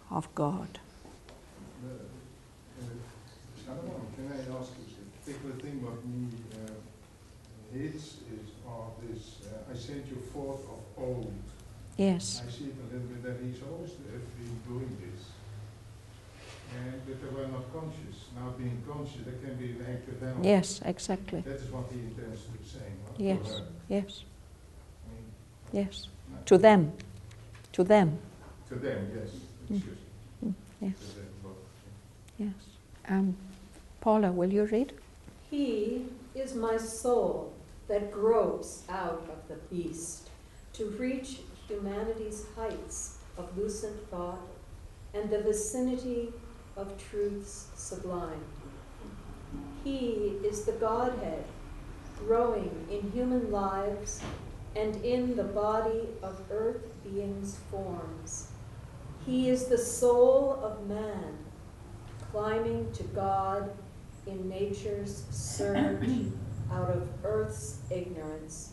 Speaker 1: of God.
Speaker 13: Uh, uh, Salomon, can I ask you a particular thing what me uh, hits is of this, uh, I sent you forth of old.
Speaker 1: Yes.
Speaker 13: I see it a little bit that he's always uh, been doing this. And that they were not conscious. Now being conscious, there can be an accidental.
Speaker 1: Yes, exactly.
Speaker 13: That is what he intends to say. Not
Speaker 1: Yes,
Speaker 13: to her.
Speaker 1: yes,
Speaker 13: I mean,
Speaker 1: yes.
Speaker 13: no.
Speaker 1: To them, to them.
Speaker 13: To them, yes. Excuse me.
Speaker 1: Mm, yes,
Speaker 13: To them, both.
Speaker 1: yes. Um, Paula, will you read?
Speaker 11: He is my soul that gropes out of the beast to reach humanity's heights of lucent thought and the vicinity of truths sublime. He is the Godhead growing in human lives and in the body of earth beings' forms. He is the soul of man climbing to God in nature's surge out of earth's ignorance.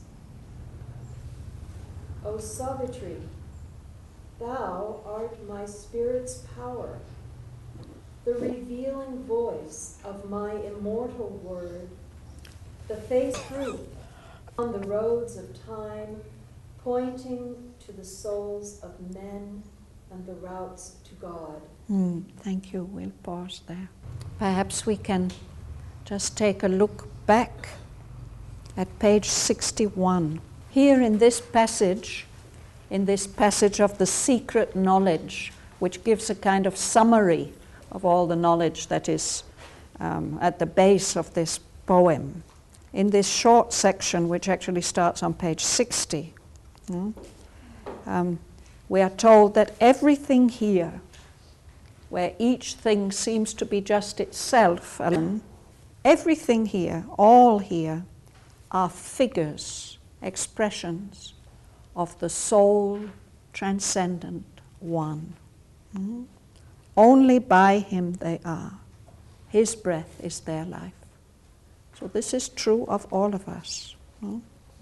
Speaker 11: O Savitri, thou art my spirit's power, the revealing voice of my immortal word, the face truth on the roads of time, pointing to the souls of men and the routes to God.
Speaker 1: Mm, thank you. We'll pause there. Perhaps we can just take a look back at page sixty-one. Here in this passage, in this passage of the secret knowledge, which gives a kind of summary of all the knowledge that is um, at the base of this poem, in this short section, which actually starts on page sixty, mm, um, we are told that everything here, where each thing seems to be just itself alone, everything here, all here, are figures, expressions of the sole, transcendent One. Mm-hmm. Only by Him they are. His breath is their life. So this is true of all of us. Mm-hmm.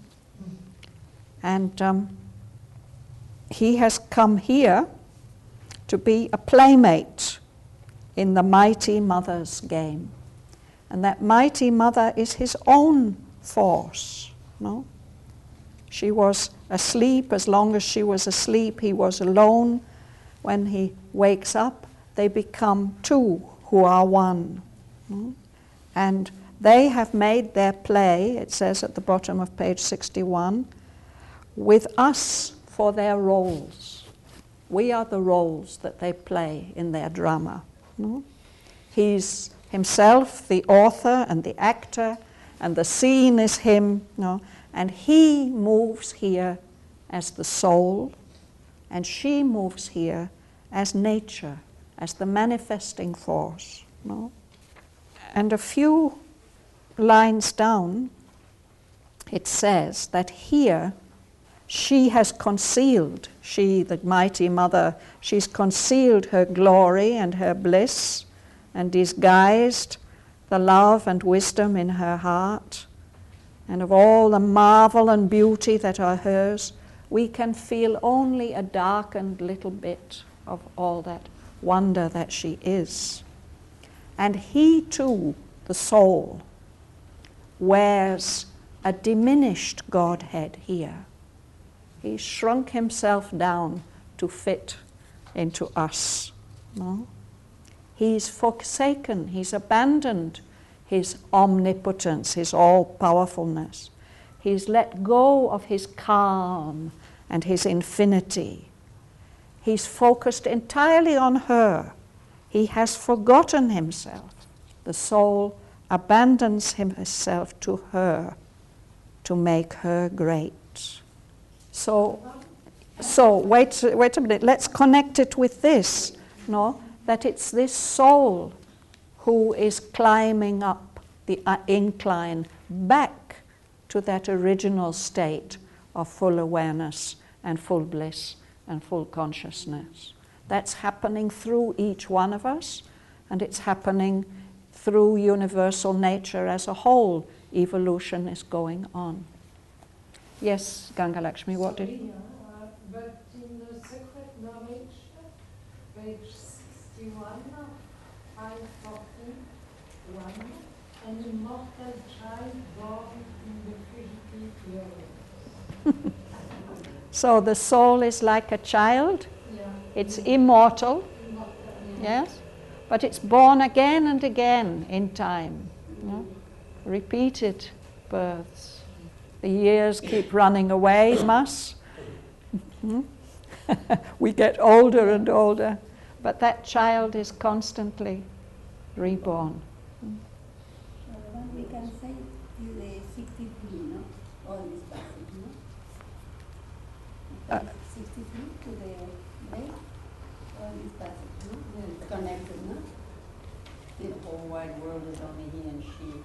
Speaker 1: And um, He has come here to be a playmate in the mighty mother's game. And that mighty mother is His own force. No? She was asleep. As long as she was asleep, He was alone. When He wakes up, they become two who are one. No? And they have made their play, it says at the bottom of page sixty-one, with us for their roles. We are the roles that they play in their drama. No? He's himself the author and the actor, and the scene is him, no? And he moves here as the soul, and she moves here as nature, as the manifesting force. No? And a few lines down, it says that here she has concealed, she, the mighty mother, she's concealed her glory and her bliss and disguised the love and wisdom in her heart. And of all the marvel and beauty that are hers, we can feel only a darkened little bit of all that wonder that she is. And he too, the soul, wears a diminished Godhead here. He shrunk himself down to fit into us. No? He's forsaken, he's abandoned his omnipotence, his all-powerfulness. He's let go of his calm and his infinity. He's focused entirely on her. He has forgotten himself. The soul abandons himself to her to make her great. So, so wait, wait a minute. Let's connect it with this, no? That it's this soul who is climbing up the uh, incline back to that original state of full awareness and full bliss and full consciousness. That's happening through each one of us, and it's happening through universal nature as a whole. Evolution is going on. Yes, Ganga Lakshmi, what did you?
Speaker 3: Uh, but in the Sacred Knowledge, page
Speaker 9: five forty-one, an immortal child born in the fugitive world.
Speaker 1: So the soul is like a child.
Speaker 9: Yeah.
Speaker 1: It's immortal.
Speaker 9: Immortal, yeah.
Speaker 1: Yes, but it's born again and again in time. You know? Repeated births. The years keep running away, must. We get older and older, but that child is constantly reborn.
Speaker 8: Uh, we can say till the sixty-three, no? All this passage, no?
Speaker 1: Uh,
Speaker 8: sixty-three to the day, all this passage, no? It's connected, no?
Speaker 6: The whole wide world is only he and she.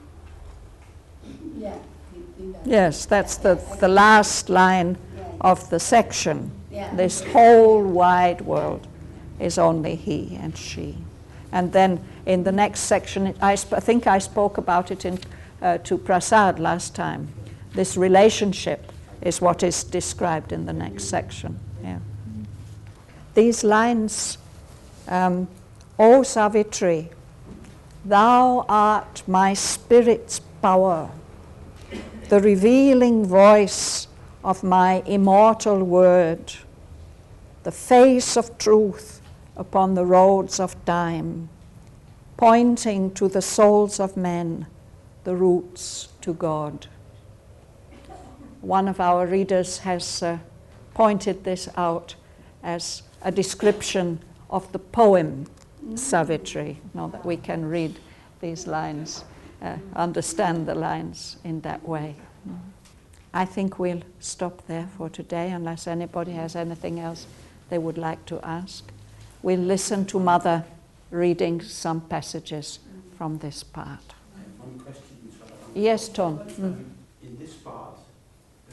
Speaker 8: Yeah. till that.
Speaker 1: Yes, that's the, the last line of the section.
Speaker 8: Yeah.
Speaker 1: This whole wide world is only he and she. And then in the next section, it, I, sp- I think I spoke about it in, uh, to Prasad last time. This relationship is what is described in the next section. Yeah. These lines, um, O Savitri, thou art my spirit's power, the revealing voice of my immortal word, the face of truth upon the roads of time, pointing to the souls of men, the routes to God. One of our readers has uh, pointed this out as a description of the poem Savitri, now that we can read these lines, uh, understand the lines in that way. I think we'll stop there for today, unless anybody has anything else they would like to ask. We'll listen to Mother reading some passages from this part.
Speaker 14: I have one question.
Speaker 1: Yes, Tom. Mm.
Speaker 14: In this part, uh,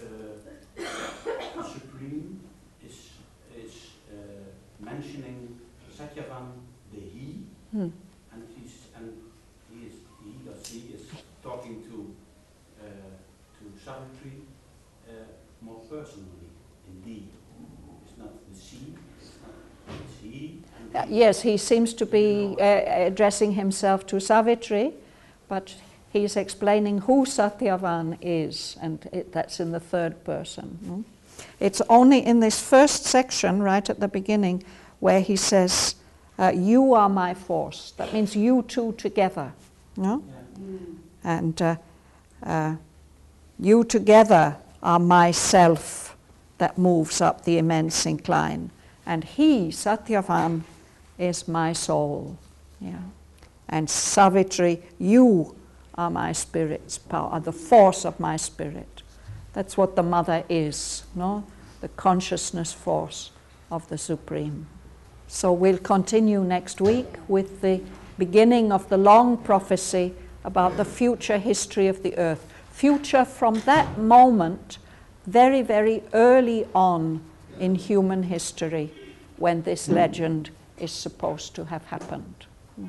Speaker 14: the Supreme is, is uh, mentioning Satyavan, the he,
Speaker 1: Mm.
Speaker 14: and he's and he is he or she is talking to uh, to Savitri uh, more personally. Indeed, it's not the she, it's not it's he. And
Speaker 1: Uh,
Speaker 14: he.
Speaker 1: yes, he seems to be uh, addressing himself to Savitri, but he's explaining who Satyavan is, and it, that's in the third person. No? It's only in this first section, right at the beginning, where he says, uh, you are my force. That means you two together. No?
Speaker 14: Yeah.
Speaker 8: Mm.
Speaker 1: And uh, uh, you together are my self that moves up the immense incline. And he, Satyavan, is my soul. Yeah. And Savitri, you are my spirit's power, the force of my spirit. That's what the mother is, no? The consciousness force of the Supreme. So we'll continue next week with the beginning of the long prophecy about the future history of the earth. Future from that moment, very, very early on in human history, when this legend is supposed to have happened.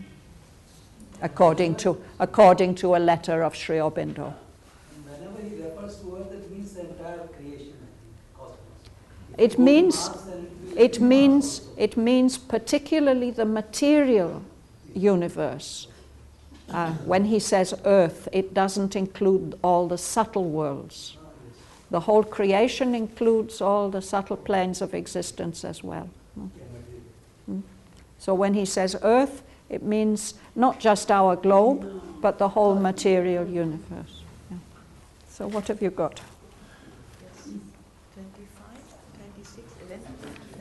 Speaker 1: According to, according to a letter of Sri Aurobindo.
Speaker 7: Whenever he refers to earth, it means the entire creation, I think, cosmos.
Speaker 1: It
Speaker 7: If
Speaker 1: means,
Speaker 7: Mars, then it will
Speaker 1: it
Speaker 7: be Mars
Speaker 1: means,
Speaker 7: also.
Speaker 1: it means particularly the material universe. Uh, when he says earth, it doesn't include all the subtle worlds. The whole creation includes all the subtle planes of existence as well. Mm. So when he says earth, it means not just our globe, but the whole material universe. Yeah. So what have you got?
Speaker 5: twenty-five, twenty-six, eleven,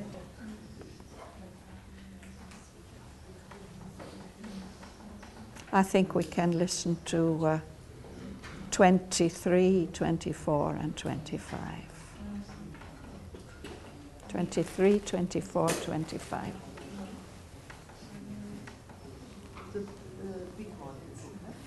Speaker 1: I think we can listen to uh, twenty-three, twenty-four, and twenty-five. twenty-three, twenty-four, twenty-five.
Speaker 5: The, the big ones.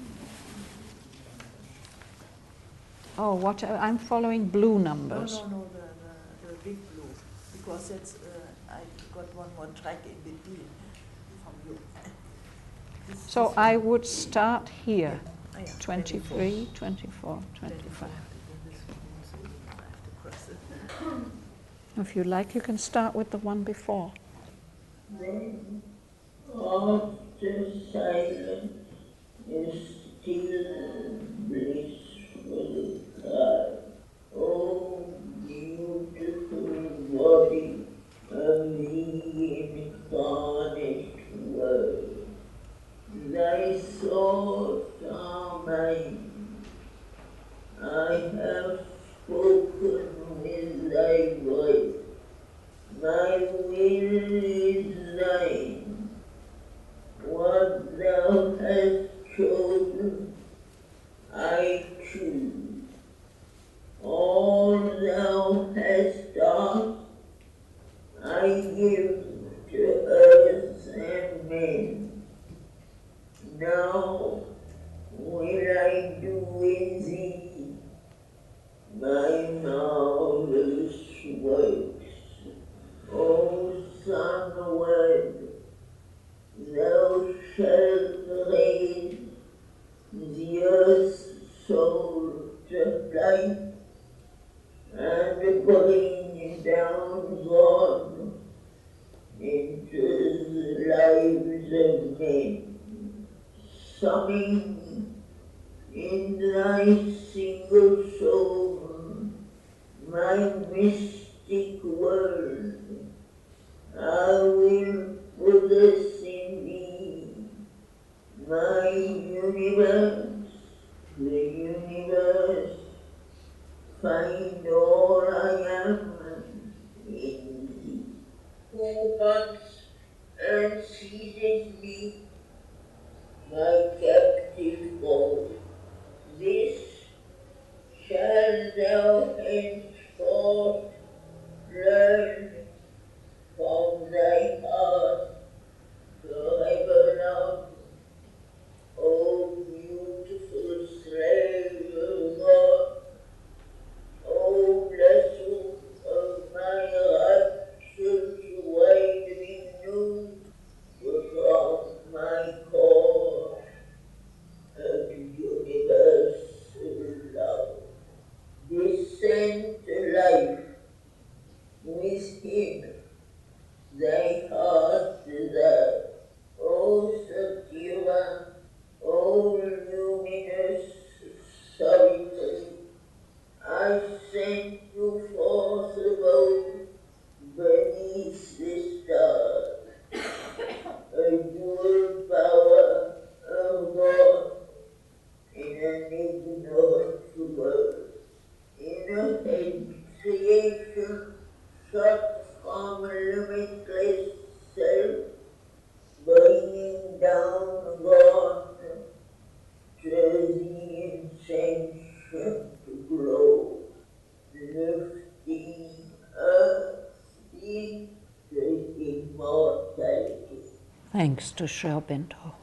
Speaker 1: Oh, what? I'm following blue
Speaker 5: No,
Speaker 1: numbers.
Speaker 5: no, no, the, the, the big blue, because it's, uh, I got one more track in between from you. This
Speaker 1: So
Speaker 5: is-
Speaker 1: I would start here.
Speaker 5: Ah, yeah,
Speaker 1: twenty-three, twenty-four, twenty-five.
Speaker 5: This one also, I have to cross it.
Speaker 1: If you like, you can start with the one before.
Speaker 9: Or
Speaker 15: the silence is still blissful cry. Oh, beautiful body of the incarnate Word, thy thoughts are mine. I have spoken with thy voice. My will is thine. What thou hast chosen, I choose. All thou hast asked, I give to earth and men. Now will I do in thee my marvelous works. O Son Word, thou shalt raise the earth's soul to life and bring down God into the lives of men, summing in thy single soul my mystic world. I will possess in thee my universe, the universe, find all I am in thee. Who hunts and seizes me, my captive foe, this shall thou henceforth learn from thy heart forever long. O beautiful slave of God, O blessed of my raptures widening new from my core of universal love. Descend to life with him, thy heart desire. O Satyava, O luminous solitary, I send you forth above beneath the stars, a dual power of God in an ignorant world, in a head creation shut from limitless self, bringing down God to the insentient glow, lifting earth into immortality.
Speaker 1: Thanks to Sri Aurobindo.